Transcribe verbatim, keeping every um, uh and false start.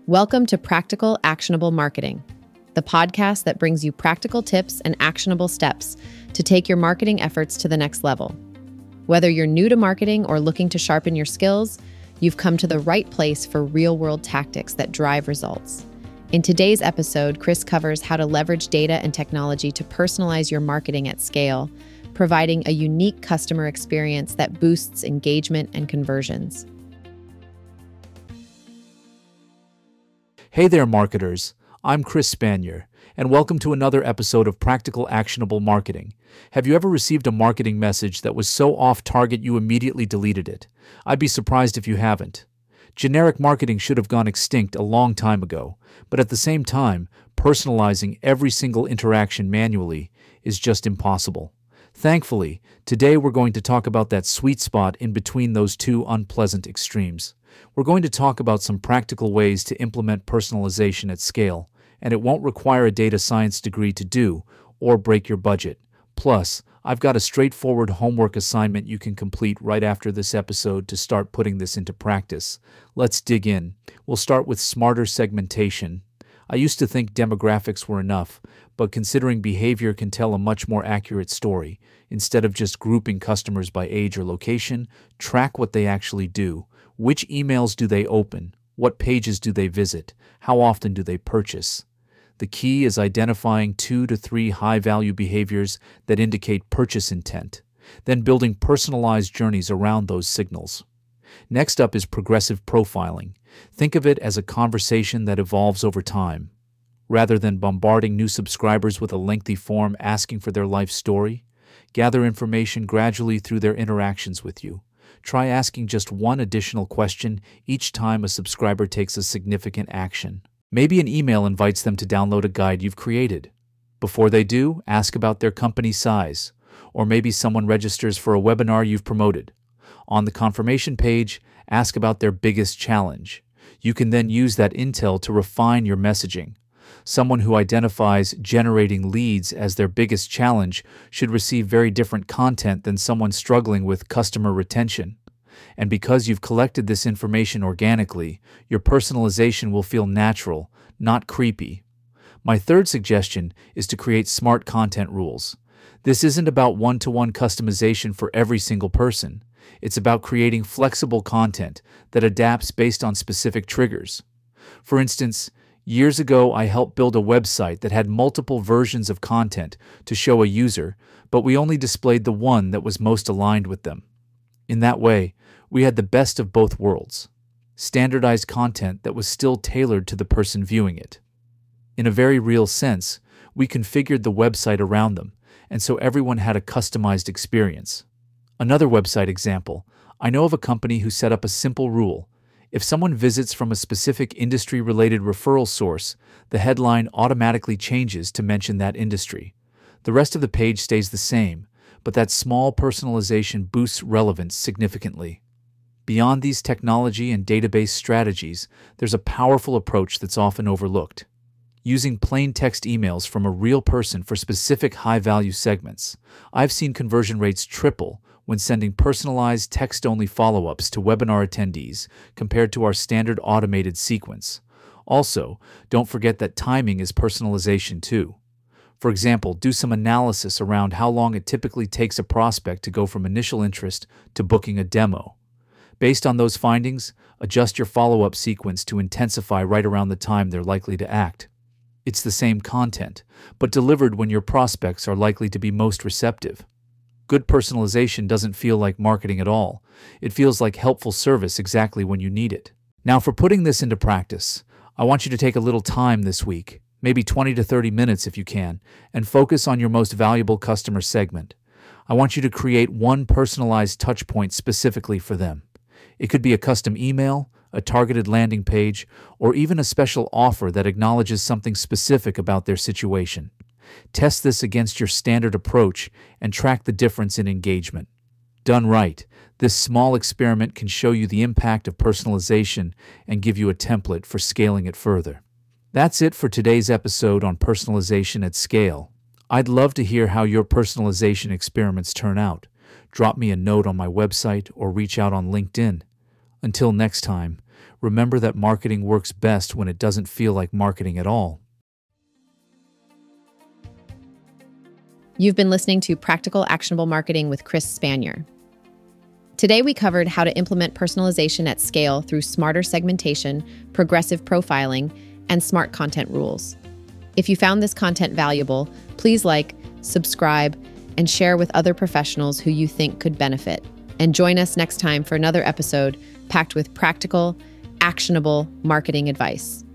Welcome to Practical Actionable Marketing, the podcast that brings you practical tips and actionable steps to take your marketing efforts to the next level. Whether you're new to marketing or looking to sharpen your skills, you've come to the right place for real-world tactics that drive results. In today's episode, Chris covers how to leverage data and technology to personalize your marketing at scale, providing a unique customer experience that boosts engagement and conversions. Hey there, marketers. I'm Chris Spanier, and welcome to another episode of Practical Actionable Marketing. Have you ever received a marketing message that was so off target you immediately deleted it? I'd be surprised if you haven't. Generic marketing should have gone extinct a long time ago, but at the same time, personalizing every single interaction manually is just impossible. Thankfully, today we're going to talk about that sweet spot in between those two unpleasant extremes. We're going to talk about some practical ways to implement personalization at scale, and it won't require a data science degree to do or break your budget. Plus, I've got a straightforward homework assignment you can complete right after this episode to start putting this into practice. Let's dig in. We'll start with smarter segmentation. I used to think demographics were enough, but considering behavior can tell a much more accurate story. Instead of just grouping customers by age or location, track what they actually do. Which emails do they open? What pages do they visit? How often do they purchase? The key is identifying two to three high-value behaviors that indicate purchase intent, then building personalized journeys around those signals. Next up is progressive profiling. Think of it as a conversation that evolves over time. Rather than bombarding new subscribers with a lengthy form asking for their life story, gather information gradually through their interactions with you. Try asking just one additional question each time a subscriber takes a significant action. Maybe an email invites them to download a guide you've created. Before they do, ask about their company size. Or maybe someone registers for a webinar you've promoted. On the confirmation page, ask about their biggest challenge. You can then use that intel to refine your messaging. Someone who identifies generating leads as their biggest challenge should receive very different content than someone struggling with customer retention. And because you've collected this information organically, your personalization will feel natural, not creepy. My third suggestion is to create smart content rules. This isn't about one-to-one customization for every single person. It's about creating flexible content that adapts based on specific triggers. For instance, years ago I helped build a website that had multiple versions of content to show a user, but we only displayed the one that was most aligned with them. In that way, we had the best of both worlds. Standardized content that was still tailored to the person viewing it. In a very real sense, we configured the website around them, and so everyone had a customized experience. Another website example, I know of a company who set up a simple rule. If someone visits from a specific industry-related referral source, the headline automatically changes to mention that industry. The rest of the page stays the same, but that small personalization boosts relevance significantly. Beyond these technology and database strategies, there's a powerful approach that's often overlooked. Using plain text emails from a real person for specific high-value segments. I've seen conversion rates triple when sending personalized text-only follow-ups to webinar attendees compared to our standard automated sequence. Also, don't forget that timing is personalization too. For example, do some analysis around how long it typically takes a prospect to go from initial interest to booking a demo. Based on those findings, adjust your follow-up sequence to intensify right around the time they're likely to act. It's the same content, but delivered when your prospects are likely to be most receptive. Good personalization doesn't feel like marketing at all. It feels like helpful service exactly when you need it. Now, for putting this into practice, I want you to take a little time this week, maybe twenty to thirty minutes if you can, and focus on your most valuable customer segment. I want you to create one personalized touchpoint specifically for them. It could be a custom email, a targeted landing page, or even a special offer that acknowledges something specific about their situation. Test this against your standard approach and track the difference in engagement. Done right, this small experiment can show you the impact of personalization and give you a template for scaling it further. That's it for today's episode on personalization at scale. I'd love to hear how your personalization experiments turn out. Drop me a note on my website or reach out on LinkedIn. Until next time, remember that marketing works best when it doesn't feel like marketing at all. You've been listening to Practical Actionable Marketing with Chris Spanier. Today, we covered how to implement personalization at scale through smarter segmentation, progressive profiling, and smart content rules. If you found this content valuable, please like, subscribe, and share with other professionals who you think could benefit. And join us next time for another episode packed with practical, actionable marketing advice.